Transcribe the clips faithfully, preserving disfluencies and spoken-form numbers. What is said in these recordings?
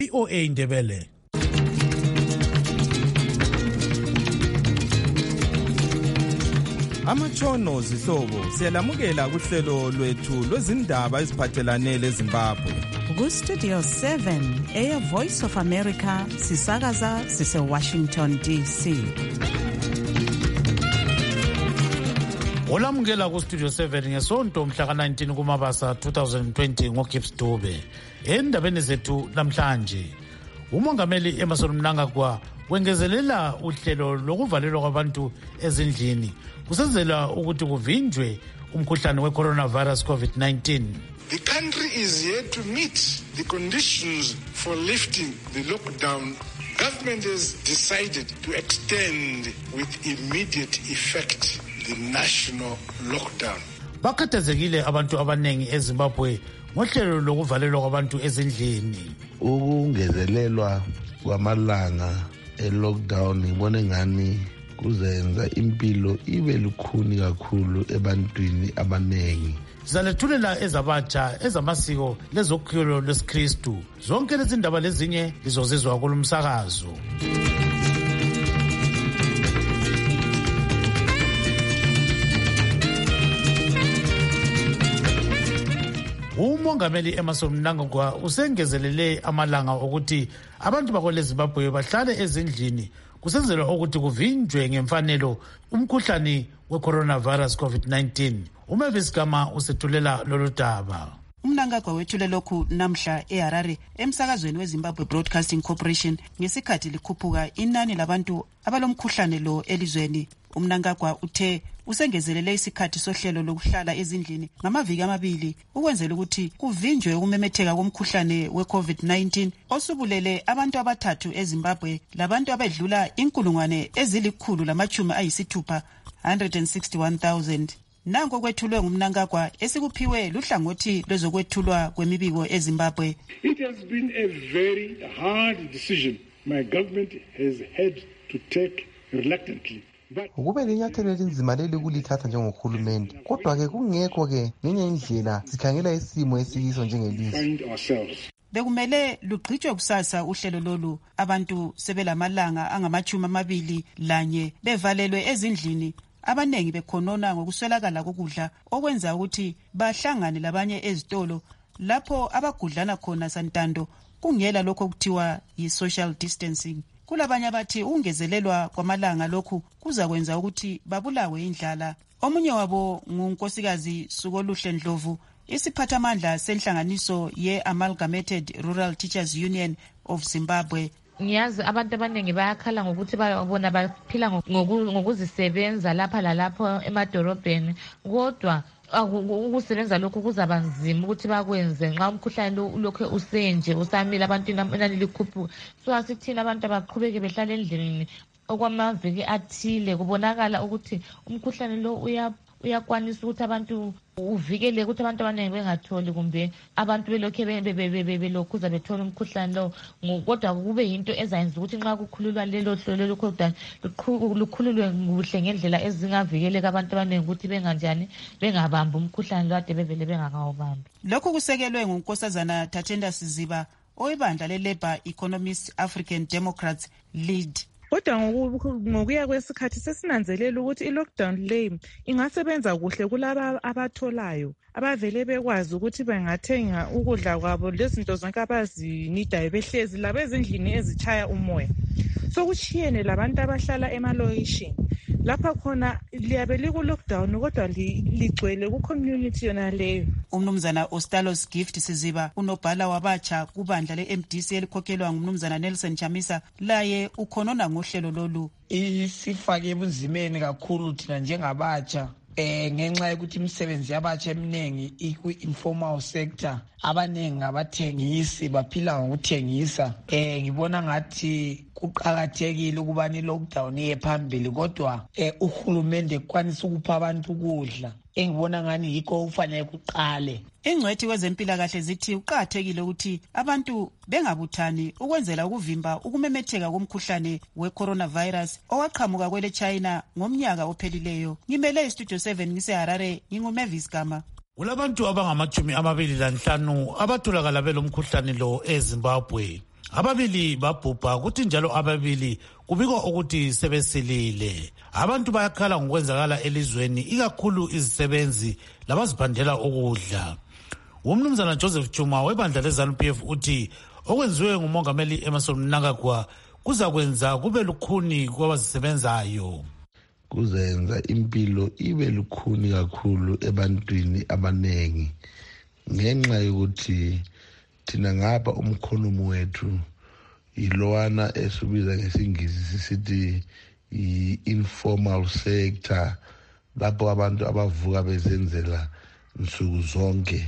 V O A Ndebele. Amatshono zihlobo siyalamukela kuhlelo lwethu lwezindaba eziphathelane leZimbabwe. Ku-Studio seven, Air Voice of America, sisakaza sise-Washington D C. Olamukela ku-Studio seven ngesonto mhla nineteen kuMabasa twenty twenty ngoGibbs Dube. Endabeni zethu namhlanje, umongameli Emmerson Mnangagwa wengezelela uhlelo lokuvalelwa kwabantu ezindlini kusenzela ukuthi kuvinjwe umkhuhlane we-coronavirus COVID nineteen. The country is yet to meet the conditions for lifting the lockdown. Government has decided to extend with immediate effect the national lockdown. Bakhathazekile abantu abanengi eZimbabwe ngohlelo lokuvalelwa kwabantu ezindlini. Ukungezelelwa kwamalanga e-lockdown ibone ngani kuzenza impilo ibe lukhuni kakhulu ebantwini abanengi. Sizalethulela ezabatsha ezamasiko lezokholo lesiKristu. Zonke lezi ndaba lezinye lizozizwa kulumsakazo. Umongameli Emmerson Mnangagwa usengezelele amalanga ukuthi abantu bakwele Zimbabwe bahlale ezindlini kusenzelwa ukuthi kuvinjwe ngemfanelo umkhuhlane we-coronavirus COVID nineteen. Umavis Gama usethulela lolu daba. Umnangagwa wethule lokhu namhla eHarare emsakazweni weZimbabwe Broadcasting Corporation ngesikhathi likhuphuka inani labantu abalomkhuhlane lo elizweni. Umnangagwa uthe usengezelele isikhathi sohlelo lokuhlala ezindlini ngamaviki amabili ukwenzela ukuthi kuvinjwe ukumemetheka komkhuhlane we-COVID nineteen osubulele abantu abathathu eZimbabwe labantu abedlula inkulungwane ezilikhulu lamachumi ayisithupha one hundred sixty-one thousand. Nango kwethulwe ngumnangagwa esikuphiwe luhlangothi lwezokwethulwa kwemibiko eZimbabwe. It has been a very hard decision my government has had to take reluctantly. Ukube linyathelo elinzima leli kulithatha njengohulumende, kodwa ke kungekho ke ngenye indlela sikhangela isimo esiyiso njengelizwe. Bekumele lugqitshwe kusasa uhlelo lolu, abantu sebelamalanga angamachumi amabili lanye bevalelwe ezindlini, abanengi bekhonona ngokuswelakala kokudla okwenza ukuthi bahlangane labanye ezitolo lapho abagudlana khona santando kungela lokho kuthiwa yi-social distancing. Kulabanye abathi ungezelelwa kwamalanga lokhu kuza kwenza ukuthi babulawe indlala. Omunye wabo ngunkosikazi Sukoluhle Ndlovu, isiphathamandla senhlanganiso ye-Amalgamated Rural Teachers Union of Zimbabwe. Ngiyazi abantu abaningi bayakhala ngokuthi babona baphila ngokuzisebenza lapha lalapho emadorobheni, kodwa ukusebenza lokhu kuzaba nzima ukuthi bakwenze nxa umkhuhlane lokho usenje usamile abantu inani likhuphuka. So asithina abantu abaqhubeke behlala endlini okwamaviki athile kubonakala ukuthi umkhuhlane lo uya uyakwanisa ukuthi abantu uvikele ukuthi abantu abaningi bengatholi kumbe abantu belokhe belokhuza bethola umkhuhlane lo, kodwa kube yinto ezayenza ukuthi nxa kukhululwa lelo hlelo lokukhululwa lukhululwe kuhle ngendlela ezingavikeleka abantu abaningi ukuthi benganjani bengabamba umkhuhlane lo ade bevele bengakawubambi. Lokhu kusekelwe ngunkosazana Thatenda Siziba oyibandla le-Labour Economist African Democrats Lead. Kodwa ngokuya kwesikhathi sesinanzelela ukuthi i-lockdown le ingasebenza kuhle kulaba abatholayo abavele bekwazi ukuthi bengathenga ukudla kwabo lezinto zonke abazinidayo behlezi labezindlini ezitshaya umoya. So kuchiyene labantu abahlala emalokishini lapha khona liyabe liku-lockdown kodwa ligcwele ku-community yona leyo. Umnumzana Ostalos Gift Siziba unobhala wabatsha kubandla le-M D C elikhokhelwa ngumnumzana Nelson Chamisa laye ukhonona ngohlelo lolu. Isifake ebunzimeni kakhulu thina njengabatsha eh ngenxa yokuthi imisebenzi yabatsha eminingi ikwi-informal sector, abaningi abathengisi baphila ngokuthengisa. Eh ngibona ngathi kuqhakathekile ukubani i-lockdown iye phambili kodwa eh uhulumende kwanisa ukupha abantu ukudla. Engibona ngani yikho ufanele kuqale. Ingcwethi kwezempilakahle zithi uqhakathekile ukuthi abantu bengabuthani ukwenzela ukuvimba ukumemetheka komkhuhlane we-coronavirus owaqhamuka kwele China ngomnyaka ophelileyo. Ngimele iStudio seven ngiseHarare, nginguMavis Gama. Kulabantu abangamachumi amabili lanhlanu abatholakala belomkhuhlane lo eZimbabwe. Ababili babhubha kuthi njalo ababili kubikwa ukuthi sebesilile. Abantu bayakhala ngokwenzakala elizweni, ikakhulu izisebenzi labaziphandela ukudla. Umnumzana Joseph Chuma webandla leZANU P F uthi okwenziwe ngumongameli Emmerson Mnangagwa kuzakwenza kube lukhuni kwabazisebenzayo. Kuzenza impilo ibe lukhuni kakhulu ebantwini abanengi ngenxa yokuthi thina ngapha umkhonomi wethu yilowana esubiza ngesingisi sisithi i-informal sector, lapho abantu abavuka bezenzela nsuku zonke.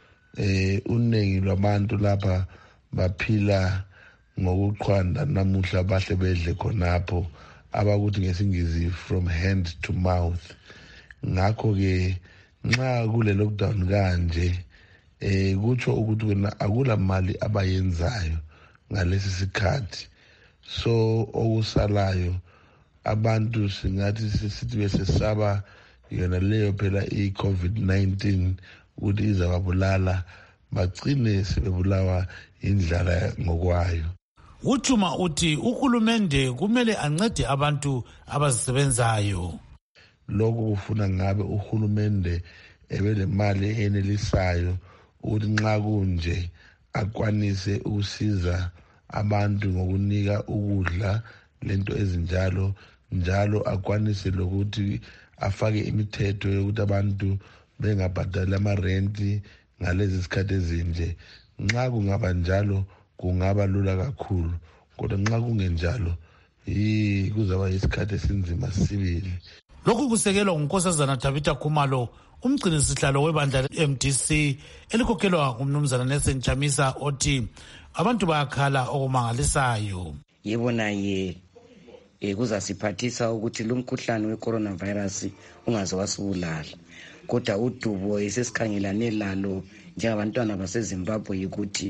Eh uningi lwabantu lapha baphila ngokuqhwanda namuhla bahle bedle khonapho abakuthi ngesingisi from hand to mouth. Ngakho ke nxa kule lockdown kanje eh kutsho ukuthi wena akula mali abayenzayo ngalesi sikhathi, so okusalayo abantu singathi sisithi besesaba yona leyo phela i-COVID nineteen ukuthi izababulala bagcine sebebulawa indlala ngokwayo. Uchuma uthi uhulumende kumele ancede abantu abazisebenzayo. Lokho kufuna ngabe uhulumende ebelemali enelisayo ukuthi nxa kunje akwanise ukusiza abantu ngokunika ukudla lento ezinjalo, njalo akwanise lokuthi afake imithetho yokuthi abantu bengabhadali amarenti ngalezi zikhathi ezinje. Nxa kungaba njalo kungaba lula kakhulu, kodwa nxa kungenjalo yi kuzaba isikhathi esinzima sibili. Lokhu kusekelwa ngunkosazana Tabitha Khumalo, umgcini sihlalo webandla M D C elikhokhelwa ngumnumzana Nelson Chamisa, othi abantu bayakhala okumangalisayo. Yebo naye eh kuzasiphathisa ukuthi lo mkhuhlane we-coronavirus ungaze wasibulala, kodwa udubo esesikhangelane lalo njengabantwana baseZimbabwe yikuthi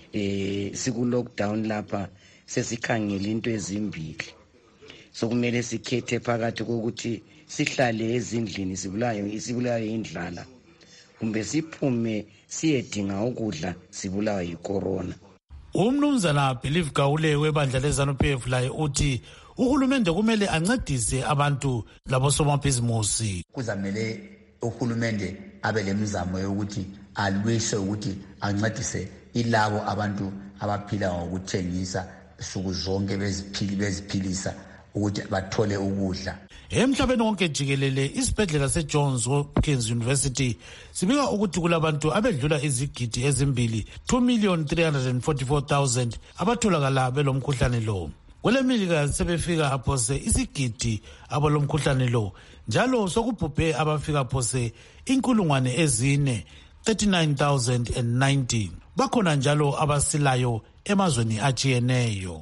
eh siku lockdown lapha sesikhangela into ezimbili. So kumele sikhethe phakathi kokuthi sihlale ezindlini sibulayo isibulayo indlala, kumbe siphume siyedinga ukudla sibulayo yicorona. Umnumzana Believe Gawule webandla leZANU P F laye uthi uhulumende kumele ancedise abantu labosomabhizimusi. Kuzamele uhulumende abe lemizamo yokuthi alwise ukuthi ancedise ilabo abantu abaphila ngokuthengisa suku zonke beziphili beziphilisa ukuthi bathole ukudla. Emhlabeni wonke jikelele isibhedlela seJohns Hopkins University sibika ukuthi kulabantu abedlula izigidi ezimbili two million three hundred forty-four thousand abatholakala belomkhuhlane lo. Kwelemelika sebefika aphose isigidi abalomkhuhlane lo, njalo sokubhubhe abafika phose inkulungwane ezine thirty-nine thousand ninety. Bakhona njalo abasilayo emazweni atshiyeneyo.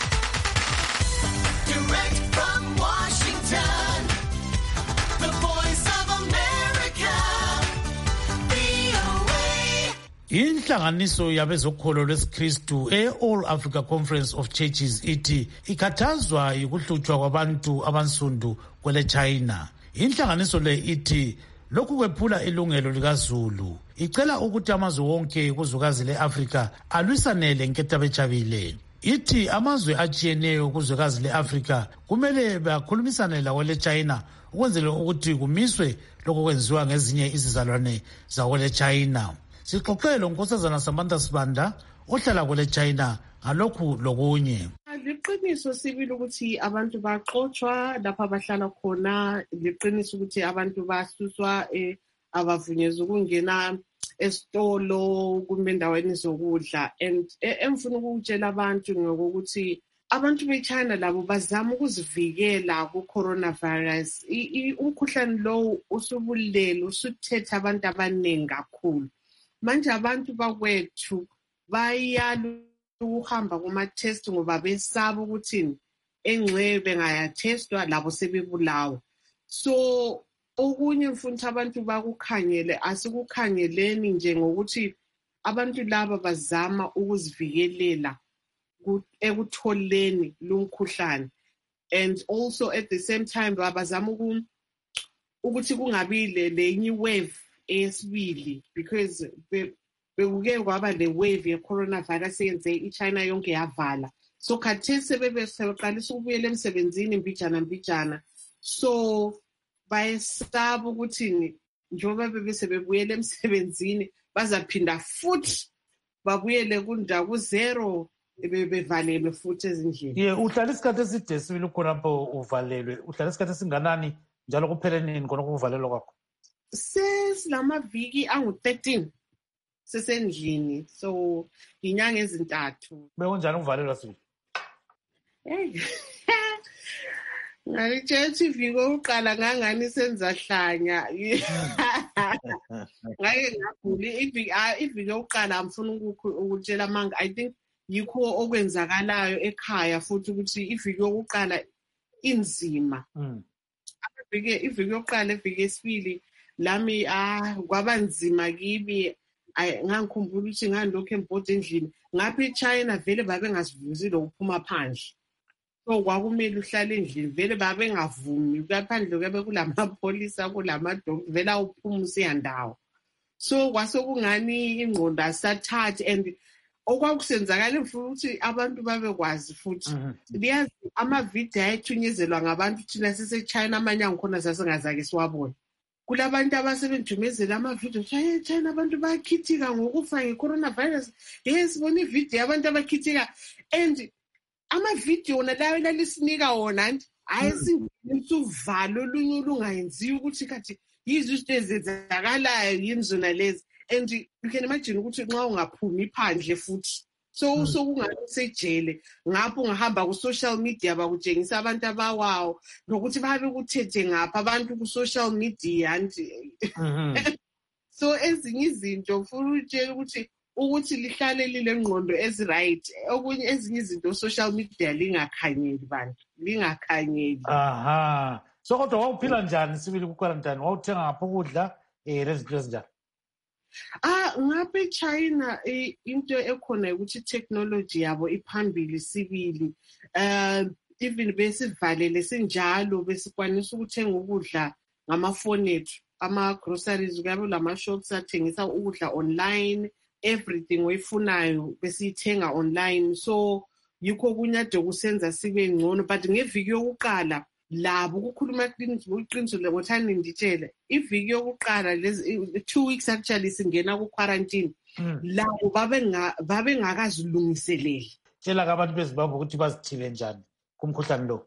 Inhlanganiso yabezokholo lwesikristu e-All Africa Conference of Churches ithi ikhathazwa yikuhlutshwa kwabantu abansundu kwele China. Inhlanganiso le ithi lokhu kwephula ilungelo likaZulu, icela ukuthi amazwe wonke kuzwekazi le-Afrika alwisanele nketabechabile. Ithi amazwe atshiyeneyo kuzwekazi le-Afrika kumele bakhulumisane lawo le-China ukwenzela ukuthi kumiswe lokho kwenziwa ngezinye izizalwane zawo le-China. Sixoxele unkosazana Samantha Sibanda ohlala kwele China ngalokhu lokunye. Liqiniso sibili ukuthi abantu baxoxwa lapha abahlala khona, liqiniso ukuthi abantu basuswa eh abavunyezwa ukungena esitolo kumbe endaweni zokudla. And emfuna ukutshela abantu ngokuthi abantu beChina labo bazama ukuzivikela ku-coronavirus. Umkhuhlane lo usubulele usuthethe abantu abaningi kakhulu. Manje abantu bakwethu bayala ukuhamba kuma-test ngoba besaba ukuthi engxe bengayatestwa labo sebebulawa. So okunye mfuna ukuthi abantu bakukhangele, asikukhangeleni nje ngokuthi abantu laba bazama ukuzivikelela ekutholeni lumkhuhlane, and also at the same time bazama ukuthi kungabi lenye wave esibili, because bekuke kwaba le wave ye-coronavirus eyenze i-China yonke yavala. So khathesi bebeqalisa ukubuyela emsebenzini mbijana mbijana. So bayesaba ukuthini njengoba bebese bebuyela emsebenzini bazaphinda futhi babuyele kunja ku-zero bevalelwe futhi ezindlini. Ye uhlala isikhathi eside sibili khonapho uvalelwe. Uhlala isikhathi esinganani njalo kuphelenini khona ukuvalelwa kwakho? Sesilamaviki angu-thirteen sesendlini, so inyanga ezintathu. Bekunjani ukuvalelwa sibili? Hey. Ngalitshela ukuthi iviki oqala ngangani senza hlanya. Ngake ngagula iviki iviki oqala amfuna ukutshela manga. I think yikho okwenzakalayo ekhaya futhi ukuthi iviki yokuqala inzima. Iviki iviki yokuqala iviki esibili lami ah kwaba nzima kimi. Ngangikhumbula ukuthi ngandokho embode endlini ngapha eChina vele babe ngasivuzile ukuphuma phandle. So kwakumele uhlale endlini vele babe ngavumi kaphandle kube kulamapholisa kulamadog vele awuphuma usiyandawo. So kwase kungani ingqondo asathathi and okwakusenzakala futhi abantu babekwazi futhi liyazi ama-video ayethunyezelwa ngabantu thina siseChina amanye angikhona sasingazake siwabona. Kulabantu abasebenzumezela ama-video China China abantu bayakhithika ngokufa nge-coronavirus. Yes bona ivideo abantu abakhithika and ama-video wona lawo lisinika wona nje ayisingisa uvalo olunye olungayenziwa ukuthi kathi yizo izinto ezenzakalayo yini zona lezi. And you can imagine ukuthi nxa ungaphumi phandle futhi so so kungasejele ngapho ungahamba ku social media bakutshengisa abantu abawawo nokuthi babe kuthethe ngapha abantu ku social media nje. So ezinye izinto futhi utshela ukuthi ukuthi lihlale lile ngqondo eziright okunye ezinye izinto social media lingakhanyeli bantu lingakhanyeli. Aha, so kodwa wawuphila njani sibili ku quarantine? Wawuthenga ngapha ukudla eh lezinto ezinjani? Ah ngapha eChina into ekhona ukuthi technology yabo iphambili sibili. Uh even besivalele sinjalo besikwanisa ukuthenga ukudla ngamafoni ethu ama groceries kube lama shops athengisa ukudla online. Everything oyifunayo besithenga online, so yikho kunyade kusenza sibe ngcono. But ngeviki yokuqala labo ukukhuluma iqiniso lemothani nditshele iviki yokuqala lezi two weeks actually singena ku quarantine labo babe babe ngakazilungiseleli. Tshela abantu beZimbabwe ukuthi bazithile njani kumkhuhlane lo.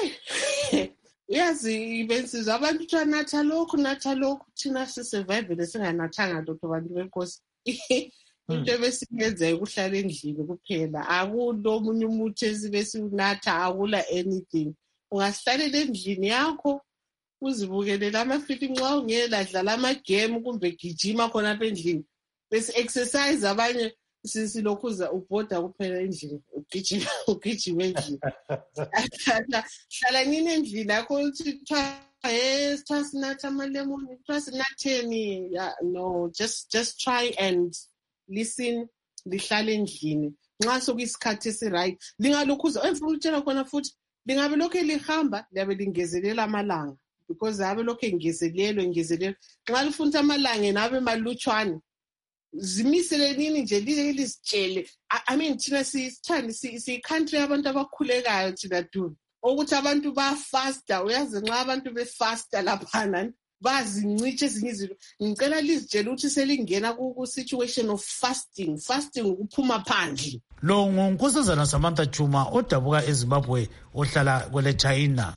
Yazi ibensizwa abantu thanatha lokhu natha lokhu thina sisurvive singanathanga lokho abantu benkosi. Into ebesiyenza ukuhlala endlini kuphela akulo omunye umuthi esibe siunatha akula anything. Ungahlalela endlini yakho uzibukelela amafilimu nxa ungela dlala ama-game kumbe gijima khona apha endlini bese exercise abanye sisilokhuza ubhoda kuphela endlini ugijima ugijima endlini. Hlala nini endlini yakho uthi yes twasinatha amalemon twasinatheni. No, just just try and listen lihlale endlini nxa sokuyisikhathi esiright lingalokhuza emfuna ukutshela khona futhi lingabe lokho lihamba liyabe lingezelela amalanga because abe lokho engezelelo engezelelo nxa lifuna amalanga nabe malutshwane zimisele nini nje lizitshele. I mean thina sithandi si country abantu abakhulekayo thina du ukuthi abantu bafasta. Uyazi nxa abantu befasta laphana bazinciche ezinye izinto ngicela lizitshela ukuthi selingena ku situation of fasting fasting ukuphuma phandle. Lo ngunkosazana Samantha Chuma odabuka eZimbabwe ohlala kwele China.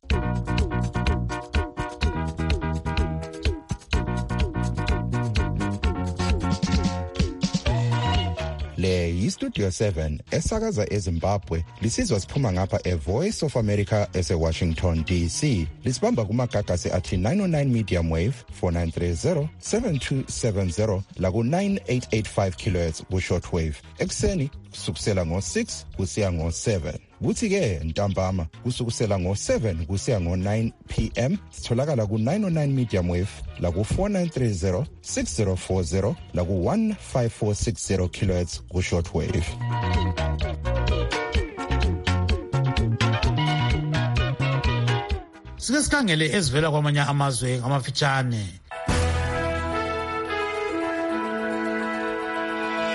Le yiStudio seven esakaza eZimbabwe lisizwa siphuma ngapha eVoice of America eseWashington D C. Lisibamba kumagagasi athi nine oh nine medium wave four nine three zero seven two seven zero laku nine eight eight five kilohertz ku shortwave. Ekseni kusukusela ngo six kusiya ngo seven. Kuthi ke ntambama kusukusela ngo seven kusiya ngo nine p m sitholakala ku nine oh nine medium wave la ku four nine three zero six zero four zero la ku one five four six zero kilohertz ku shortwave. Sike sikhangele ezivela kwamanye amazwe ngamafitshane.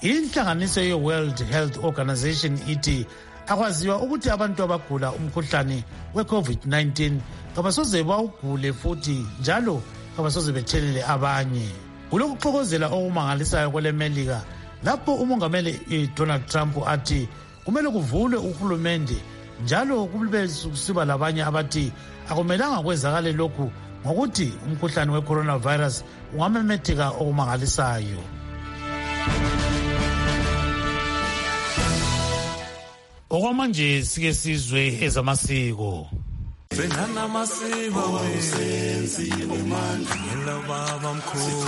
inhlanganiso ye-World Health Organization ithi akwaziwa ukuthi abantu abagula umkhuhlane we-covid nineteen kabasoze bawugule futhi njalo kabasoze bethelele abanye. Kulokuxokozela okumangalisayo kwele Melika lapho umongameli Donald Trump athi kumele kuvulwe uhulumende njalo kube kusiba labanye abathi akumelanga kwenzakale lokhu ngokuthi umkhuhlane we-coronavirus ungamemetheka okumangalisayo. Okwamanje sike sizwe ezamasiko. Senana masiba wesenziwe manje ngelababa mkhulu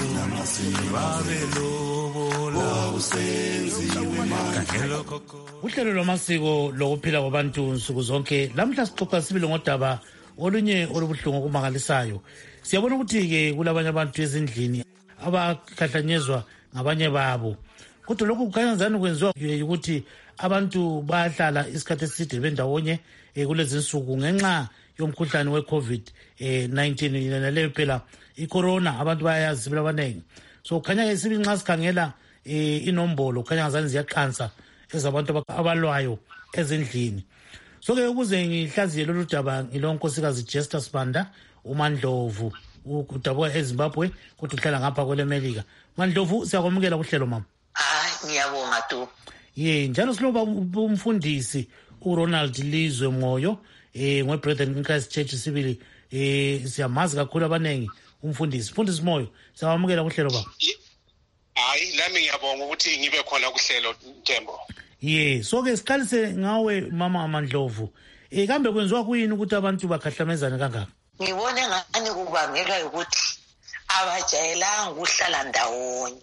babelobola usenziwe manje. Uhlelo lwamasiko lokuphila kwabantu nsuku zonke lamhla sixoxa sibili ngodaba olunye olubuhlungu okumangalisayo. Siyabona ukuthi ke kulabanye abantu ezindlini abakhahlanyezwa ngabanye babo. Kodwa lokhu kukhanya zani kwenziwa ukuthi abantu bahlala isikhathi eside bendawonye kulezi nsuku ngenxa yomkhuhlane we-covid nineteen naleyo phela i-corona abantu bayazi abaningi. So kukhanya ke sibi nxa sikhangela inombolo kukhanya ngazani ziyaqansa ezabantu abalwayo ezindlini. So ke ukuze ngihlaziye lolu daba ngilonkosikazi Jester Sibanda uMandlovu udabuka eZimbabwe kodwa uhlala ngapha kwele Melika. Mandlovu siyakwamukela kuhlelo mama. Ah ngiyabonga tu. Ye njalo siloba umfundisi uRonald Lizwe Moyo eh ngwe-Brethren in Christ Church sibili eh siyamazi kakhulu abanengi umfundisi mfundisi Moyo siyamukela kuhlelo baba. Hayi lami ngiyabonga ukuthi ngibe khona kuhlelo Ntembo. Ye so ke siqalise ngawe mama Amandlovu eh kambe kwenziwa kuyini ukuthi abantu bakhahlamezane kangaka? Ngibone ngani kubangelwa ukuthi abajayelanga ukuhlala ndawonye.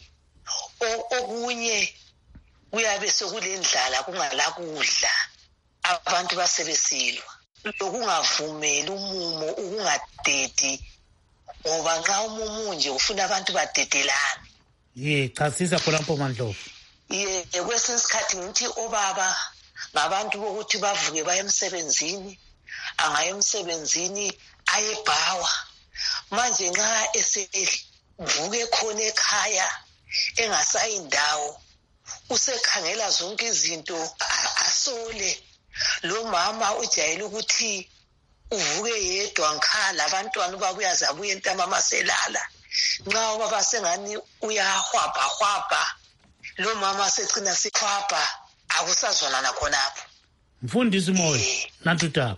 Okunye kuyabe sekulendlala kungala kudla abantu basebesilwa lokungavumeli umumo ukungadedi ngoba nxa umumo nje ufuna abantu badedelane. Ye chasisa khona lapho Mandlovu. Ye kwesinye isikhathi ngithi obaba ngabantu bokuthi bavuke baye emsebenzini angaye emsebenzini ayebhawa manje nxa esevuke khona ekhaya engasayindawo usekhangela zonke izinto asole. Lo mama ujayele ukuthi uvuke yedwa ngikhala abantwana babuya zabuye ntambama selala nxa baba sengani uyahwabha hwabha lo mama secina sikhwabha akusazwana khonapho. Mfundisi Moyo natutaba.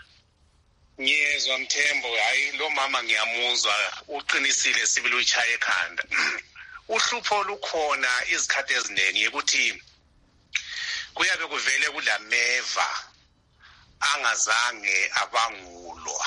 Ngiyezwa Mthembo hayi lo mama ngiyamuzwa uqinisile sibili uchaye ekhanda. Uhlupho lukhona izikhathi eziningi ukuthi kuyabe kuvele kulameva angazange abangulwa.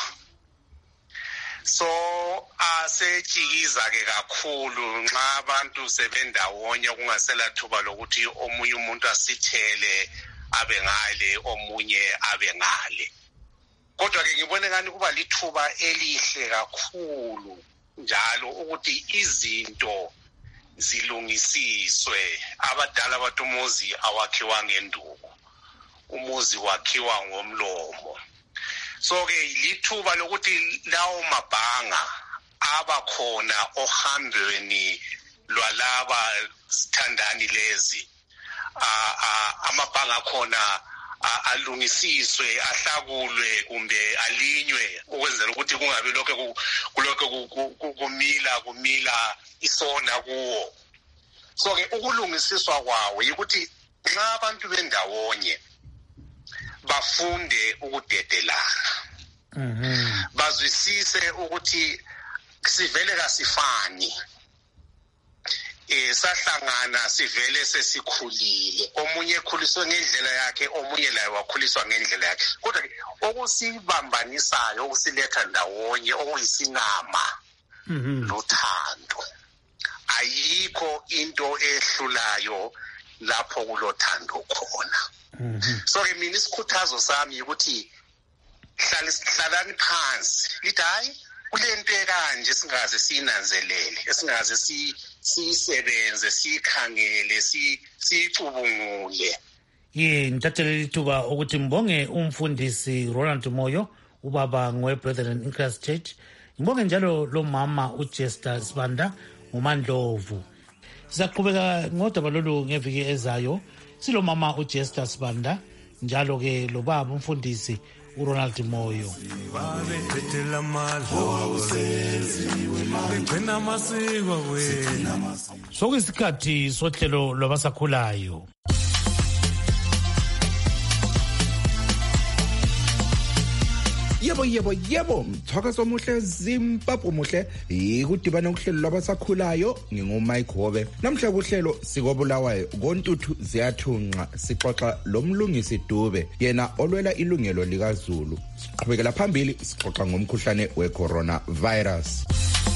So asejikiza ke kakhulu nxa abantu sebendawonye kungasela thuba lokuthi omunye umuntu asithele abe ngale omunye abe ngale. Kodwa ke ngibone ngani kuba lithuba elihle kakhulu njalo ukuthi izinto zilungisiswe. Abadala bathi umuzi awakhiwa ngenduku, umuzi wakhiwa ngomlomo. So ke lithuba lokuthi lawo mabhanga abakhona ohambweni lwalaba zithandani lezi amabhanga khona alungisiswe ahlakulwe kumbe alinywe ukwenzela ukuthi kungabe lokho kulokho kumila kumila isona kuwo. So ke ukulungisiswa kwawo ukuthi nxa abantu bendawonye bafunde ukudedelana. Mhm. Bazwisise ukuthi sivele kasifani. Eh sahlangana sivele sesikhulile. Omunye ekhuliswe ngendlela yakhe, omunye laye wakhuliswa ngendlela yakhe. Kodwa okusibambanisayo okusiletha ndawonye okuyisinama lothando. Ayikho into ehlulayo lapho kulothando khona. So ke mina isikhuthazo sami ukuthi hlalani phansi lithi hayi kulento ekanje singaze sinanzelele esingaze si sisebenze sikhangele si sicubungule. Ye ngithathele lithuba ukuthi mbonge umfundisi Ronald Moyo ubaba ngwe-Brethren in Christ Church. Ngibonge njalo lo mama uJester Sibanda uMandlovu. Sizaqhubeka ngodaba lolu ngeviki ezayo. Silomama uJester Sibanda njalo ke lo baba umfundisi uRonald Moyo. Sokuyisikhathi sohlelo lwabasakhulayo. Yebo yebo yebo mthakazo omuhle Zimbabwe muhle ikudibana ukuhlelo labasakhulayo nginguMike Hobe namhla kuhlelo sikobulawayo kontuthu ziyathunqa sixoxa lomlungisi Dube yena olwela ilungelo likaZulu siqhubekela phambili sixoxa ngomkhuhlane wecorona virus.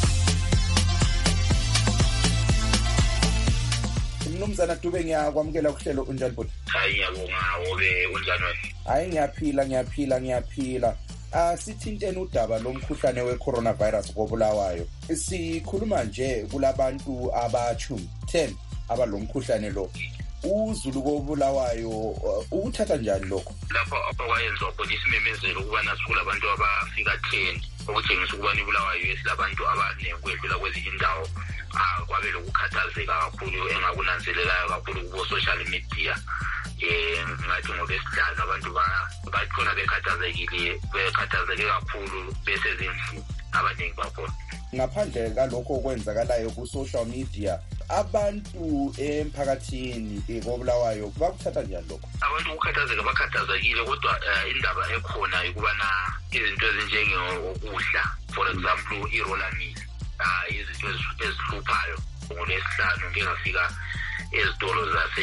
Mnumzana Dube ngiyakwamukela kuhlelo unjani bhuti? Hayi ngiyabonga Hobe unjani wena? Hayi ngiyaphila ngiyaphila ngiyaphila. Ah sithintene udaba lomkhuhlane wecoronavirus kobulawayo. Sikhuluma nje kulabantu abachu ten abalomkhuhlane lo. uZulu kobulawayo ukuthatha njani lokho? Lapho abayenza khona isimemezelo ukuba nasukula abantu abafika ten okutshengisa ukuba nibulawayo esilabantu abanekwedlula kwezinye indawo. Ah kwabe lokukhathazeka kakhulu engakunanzelelayo kakhulu kubo social media. Eh ngathi ngolesihlanu abantu bakhona bekhathazekile bekhathazeke kakhulu bese zindlu abaningi bakhona. Ngaphandle kalokho okwenzakalayo ku social media abantu emphakathini kobulawayo bakuthatha njani lokho? Abantu ukukhathazeka bakhathazekile kodwa indaba ekhona ukubana izinto ezinjenge ukudla for example iRolamil ah izinto ezihluphayo ngolesihlanu ngingafika ezitolo zase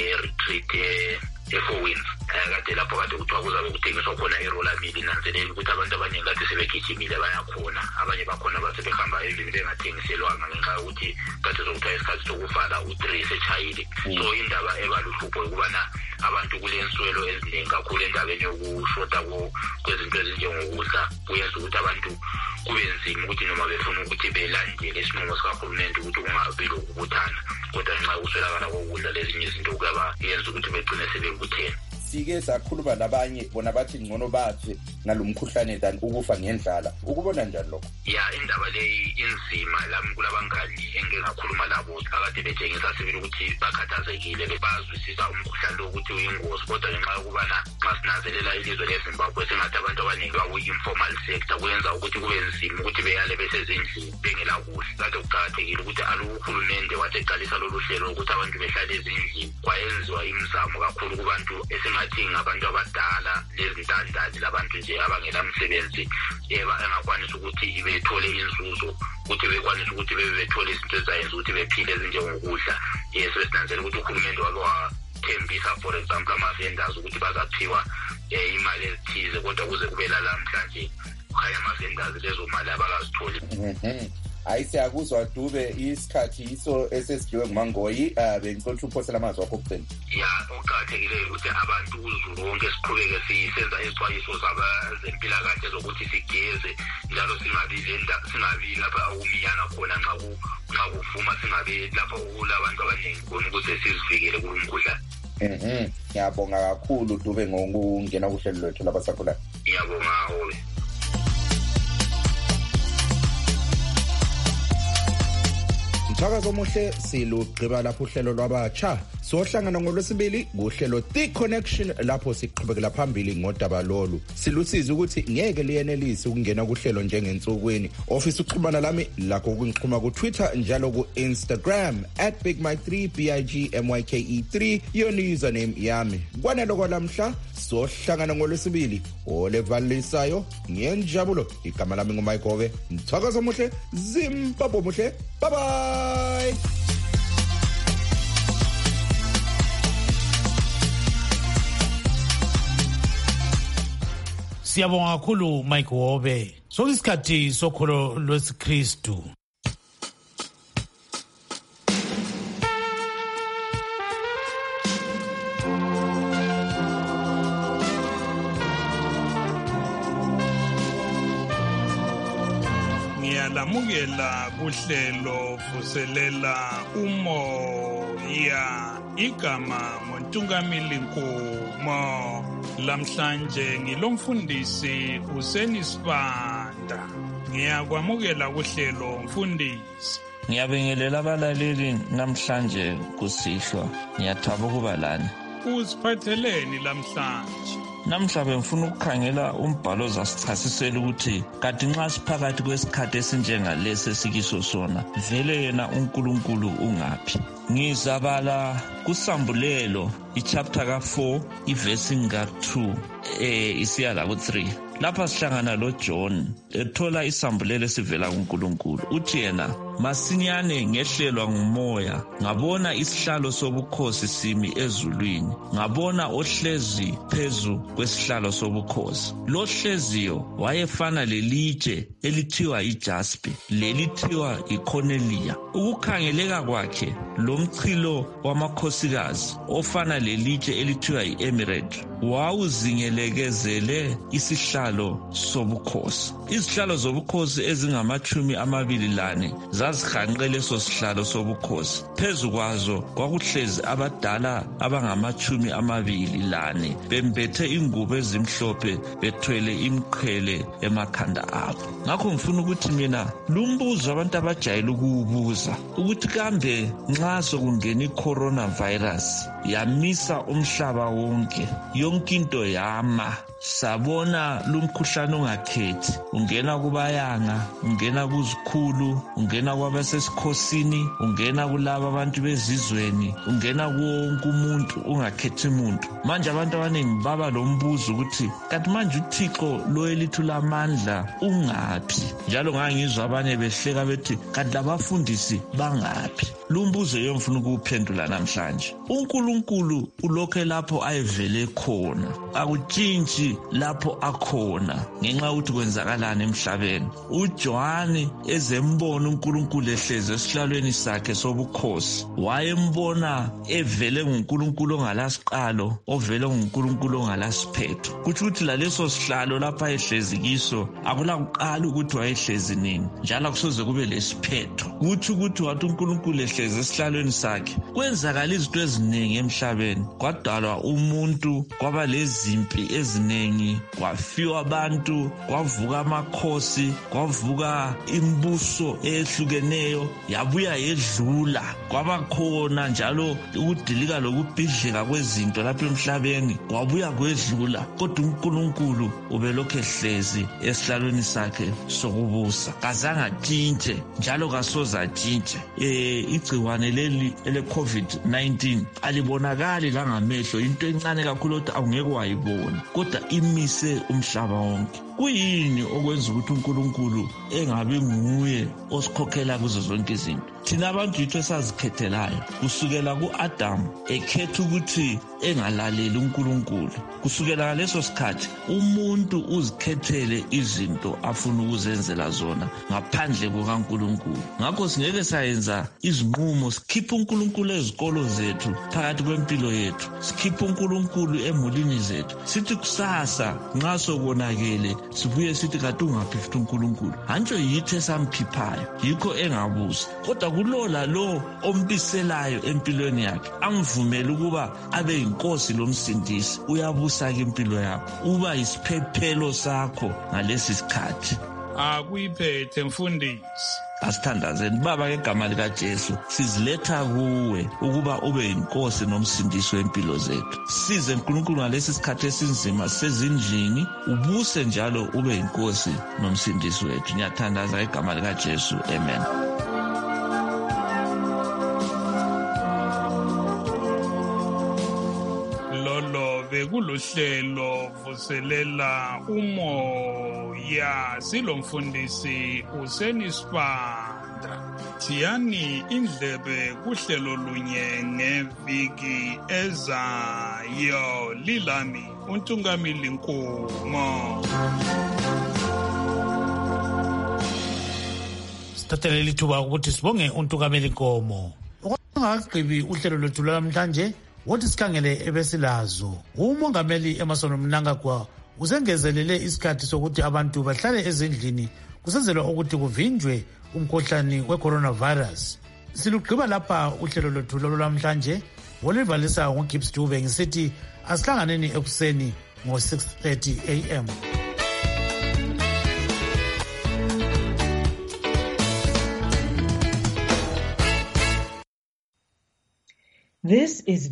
retreat eFowins kade lapho kade kuthiwa kuzabe kuthengiswa khona iRolamil inanzelela ukuthi abantu abaningi kade sebegijimile bayakhona abanye bakhona basebehamba endlini bengathengiselwanga ngenxa yokuthi kade zokuthiwa isikhathi sokufaka u-three sechayile. So indaba ebaluhlupho ukubana abantu kulenswelo eziningi kakhulu endabeni yokushota kwezinto ezinjengokudla kuyenza ukuthi abantu kube nzima ukuthi noma befuna ukuthi belandele isinqumo sikahulumende ukuthi kungabi lokubuthana kodwa nxa kuswelakala kokudla lezinye izinto kuyaba yenza ukuthi begcine sebebuthene. Sike sakhuluma nabanye bona bathi ngcono bathi nalomkhuhlane than ukufa ngendlala. Ukubona njani lokho? Ya indaba leyi inzima lami kulabangani engingakhuluma labo akade betshengisa sibili ukuthi bakhathazekile bazwisisa umkhuhlane lo ukuthi uyingozi kodwa ngenxa yokubana xa sinanzelela ilizwe leZimbabwe singathi abantu abaningi bakuyi-informal sector kuyenza ukuthi kube nzima ukuthi beyale besezindlini bengela kuhle. Kade kuqakathekile ukuthi aluhulumende waseqalisa lolu hlelo ukuthi abantu behlale ezindlini kwayenziwa imizamo kakhulu kubantu esingathi ngabantu abadala lezintandane labantu nje abangela msebenzi eba engakwanisa ukuthi bethole inzuzo ukuthi bekwanisa ukuthi bethole izinto ezayenza ukuthi bephile ezinjengokudla. Yes besinanzela ukuthi uhulumende wake wathembisa for example ama-vendors ukuthi bazaphiwa imali ezithize kodwa kuze kube namhlanje kukhanya ama-vendors lezo mali abakazitholi. Hayi siyakuzwa Dube isikhathi iso esesidliwe nguMangoyi bengicela uphosela amazwi wakho kuphela. Ya okuqakathekile ukuthi abantu uZulu wonke siqhubeke sisenza izixwayiso zabezempilakahle zokuthi sigeze njalo singabi lenda singabi lapha umiyana khona nxa ku nxa kuvuma singabi lapha kulabantu abaningi khona ukuze sizivikele kulomkhuhlane. Mhm ngiyabonga kakhulu Dube ngokungena kuhlelo lwethu labasakhulayo. Ngiyabonga Hobe. Mthakazo omuhle silugqiba lapho uhlelo lwabatsha sohlangana ngolwesibili kuhlelo The Connection lapho siqhubekela phambili ngodaba lolu silusizi ukuthi ngeke liyenelise ukungena kuhlelo njengensukwini office uxhumana lami lakho ukungixhuma ku Twitter njalo ku Instagram at big mike three b i g m y k e three your username yami kwanelo kwalamhla sohlangana ngolwesibili olevalisayo ngenjabulo igama lami nguMike Hobe mthakazo omuhle Zimbabwe muhle bye bye. Siyabonga kakhulu Mike Hobe. Sokuyisikhathi sokholo lwesikristu. Ngiyalamukela kuhlelo vuselela umoya igama ngoNtungamili Nkomo. Lamhlanje ngilomfundisi uSeni Sibanda. Ngiyakwamukela kuhlelo mfundisi. Ngiyabingelela abalaleli namhlanje kusihlwa. Ngiyathaba ukuba lani. Uziphatheleni lamhlanje? Namhla bengifuna ukukhangela umbhalo zasichasisela ukuthi kanti nxa siphakathi kwesikhathi esinjengalesi esikiso sona vele yena uNkulunkulu ungaphi. Ngizabala kusambulelo ichapter ka four iverse nga two eh isiya la ku three. Lapha sihlangana lo John ethola isambulelo esivela kuNkulunkulu. Uthi yena masinyane ngehlelwa ngumoya ngabona isihlalo sobukhosi simi ezulwini, ngabona ohlezi phezu kwesihlalo sobukhosi. Lo hleziyo wayefana lelitshe elithiwa ijaspi, lelithiwa icornelia. Ukukhangeleka kwakhe lo mchilo wamakhosikazi ofana lelitshe elithiwa iemerald wawuzingelekezele isihlalo sobukhosi. Izihlalo zobukhosi ezingamachumi amabili lane zazihanqe leso sihlalo sobukhosi. Phezu kwazo kwakuhlezi abadala abangamachumi amabili lane bembethe ingubo ezimhlophe bethwele imqhele emakhanda abo. Ngakho ngifuna ukuthi mina lumbuzo abantu abajayele ukuwubuza ukuthi kambe nxa sokungena i-coronavirus yamisa umhlaba wonke, yonke into yama, sabona lumkhuhlane ungakhethi, ungena kubayanga, ungena kuzikhulu, ungena kwabasesikhosini, ungena kulabo abantu bezizweni, ungena kuwonke umuntu ungakhethi umuntu. Manje abantu abaningi baba lombuzo ukuthi kanti manje uThixo lo elithu lamandla ungaphi? Njalo ngangizwa abanye behleka bethi kanti abafundisi bangaphi? Lumbuzo yomfuna ukuphendula namhlanje. uNkulunkulu ulokhe lapho ayevele khona, akutshintshi lapho akhona ngenxa ukuthi kwenzakalana emhlabeni. uJohane ezembona uNkulunkulu ehlezi esihlalweni sakhe sobukhosi, wayembona evele nguNkulunkulu ongalasiqalo, ovele nguNkulunkulu ongalasiphetho. Kuthi ukuthi laleso sihlalo lapha ehlezi kiso akula kuqala ukuthi wayehlezi nini, njalo akusoze kube lesiphetho. Kuthi ukuthi wathi uNkulunkulu ehlezi esihlalweni sakhe kwenzakala izinto eziningi emhlabeni, kwadalwa umuntu, kwaba lezimpi eziningi, kwafiwa abantu, kwavuka amakhosi, kwavuka imbuso ehlukeneyo, yabuya yedlula. Kwaba khona njalo ukudilika lokubhidlika kwezinto lapha emhlabeni, kwabuya kwedlula. Kodwa uNkulunkulu ubelokhu ehlezi esihlalweni sakhe sokubusa, kazange atshintshe njalo kasoze atshintshe. Eh igciwane leli ele COVID nineteen alibonakali la ngamehlo, into encane kakhulu ukuthi awungeke wayibona, kodwa imise umhlaba wonke. Kuyini okwenza ukuthi uNkulunkulu engabe nguye osikhokhela kuzo zonke izinto? Thina abantu yitho esazikhethelayo kusukela kuAdam ekhetha ukuthi engalaleli uNkulunkulu. Kusukela ngaleso sikhathi umuntu uzikhethele izinto afuna ukuzenzela zona ngaphandle kukaNkulunkulu. Ngakho singeke sayenza izinqumo sikhipha uNkulunkulu ezikolo zethu, phakathi kwempilo yethu, sikhipha uNkulunkulu emulini zethu, sithi kusasa nxa sokonakele sibuye sithi kanti ungaphi futhi uNkulunkulu. Hantsho yithe samkhiphayo, yikho engabusa. Kodwa kulola lo ombiselayo empilweni yakhe, angivumele ukuba abe inkosi lomsindisi, uyabusa ke impilo yakho, uba isiphephelo sakho ngalesi sikhathi. Akuyiphethe mfundisi. Asithandazeni Baba ngegama lika Jesu, siziletha kuwe ukuba ube inkosi nomsindisi wempilo zethu. Size uNkulunkulu ngalesi sikhathi esinzima sezindlini, ubuse njalo ube inkosi nomsindisi wethu. Ngiyathandaza ngegama lika Jesu. Amen. Bekulohlelo vuselela umoya, silomfundisi uSenisipanda. Thiyani indlebe kuhlelo lunye ngeviki ezayo. Lilami uNtungamili Nkomo. Sithathelele ithuba ukuthi sibonge uNtungamili Nkomo. Ungagqibi uhlelo lwethu namhlanje, wothi sikhangele ebesilazo. uMongameli Emmerson Mnangagwa usengezelele isikhathi sokuthi abantu bahlale ezindlini kusenzelwa ukuthi kuvinjwe umkhuhlane we-coronavirus. Silugqiba lapha uhlelo lwethu lolwamhlanje, olivalisa ngoGibbs Dube ngisithi asihlanganeni ekuseni ngo six thirty a m This is